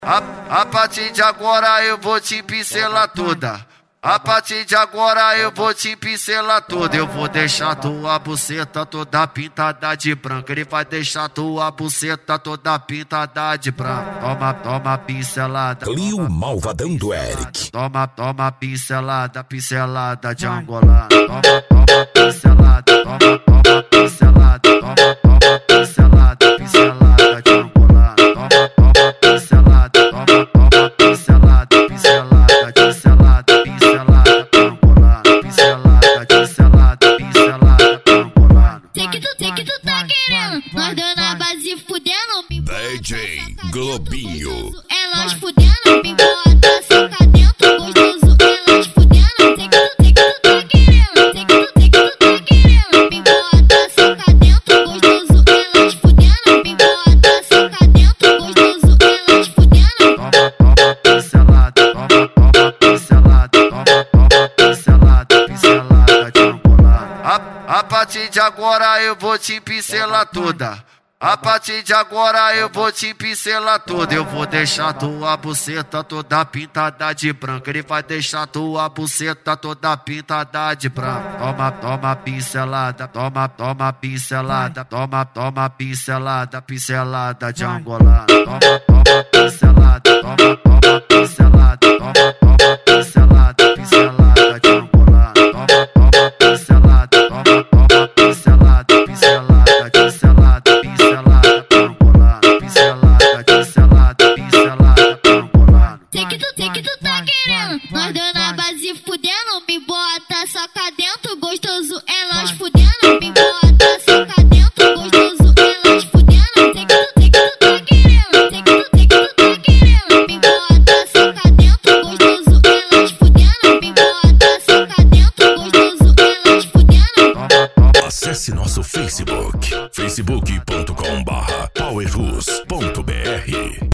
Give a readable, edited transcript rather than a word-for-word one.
A partir de agora eu vou te pincelar toda. A partir de agora eu vou te pincelar toda. Eu vou deixar tua buceta toda pintada de branco. Ele vai deixar tua buceta toda pintada de branco. Toma, toma pincelada. Clio Malvadão do Eric. Toma, toma pincelada, pincelada de angolano. Toma, toma pincelada. Toma, toma pincelada. Toma, toma pincelada, pincelada de angolano. Toma, toma pincelada. Toma, toma pincelada, pincelada, pincelada, pincelada de angolano. Pincelada, pincelada, pincelada de angolano. Sei que tu tá querendo. Nós dois na base fudendo. DJ Globinho. Elas fudendo. Me bota, saca dentro. Gostoso, elas fudendo. Sei que tu tá querendo. Sei que tu tá querendo. Me bota, saca dentro. Gostoso, elas fudendo. Me bota, saca dentro. Gostoso, elas fudendo. Toma, toma pincelada. Toma, toma pincelada. Toma, toma pincelada, pincelada de angolano. A partir de agora eu vou te pincelar toda. A partir de agora eu vou te pincelar toda. Eu vou deixar tua buceta toda pintada de branco. Ele vai deixar tua buceta toda pintada de branco. Toma, toma pincelada. Toma, toma pincelada. Toma, toma pincelada, pincelada de angolano. Toma, toma pincelada. Toma, toma pincelada. Toma, toma pincelada, pincelada de angolano. Toma, toma pincelada. Toma, toma pincelada, pincelada, pincelada, pincelada de angolano. Pincelada, pincelada, pincelada de angolano. Sei que tu tá querendo. Nós dois na base fudendo. Me bota, saca dentro. Gostoso, elas fudendo. Me bota, saca dentro. Gostoso, elas fudendo. Sei que tu tá querendo. Sei que tu tá querendo. Me bota, saca dentro. Gostoso, elas fudendo. Me bota, saca dentro. Gostoso, elas fudendo. Toma, toma. Acesse nosso Facebook, facebook.com/powerus.br.